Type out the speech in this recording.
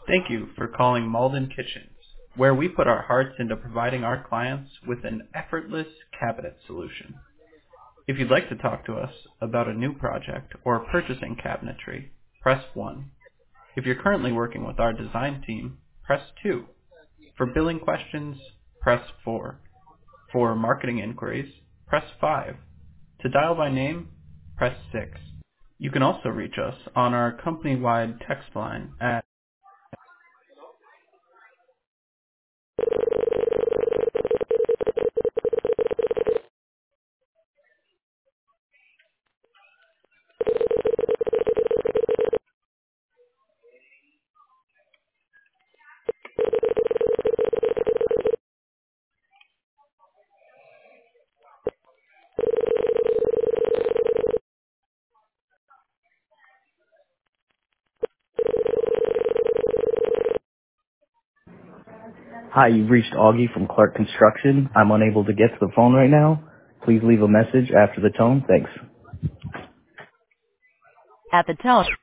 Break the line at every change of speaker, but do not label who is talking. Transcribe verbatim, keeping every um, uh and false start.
Thank you for calling Malden Kitchens, where we put our hearts into providing our clients with an effortless cabinet solution. If you'd like to talk to us about a new project or purchasing cabinetry, press one. If you're currently working with our design team, press two. For billing questions, press four. For marketing inquiries, press five. To dial by name, press six. You can also reach us on our company-wide text line at Hi, you've reached Augie from Clark Construction. I'm unable to get to the phone right now. Please leave a message after the tone. Thanks.
At the tone,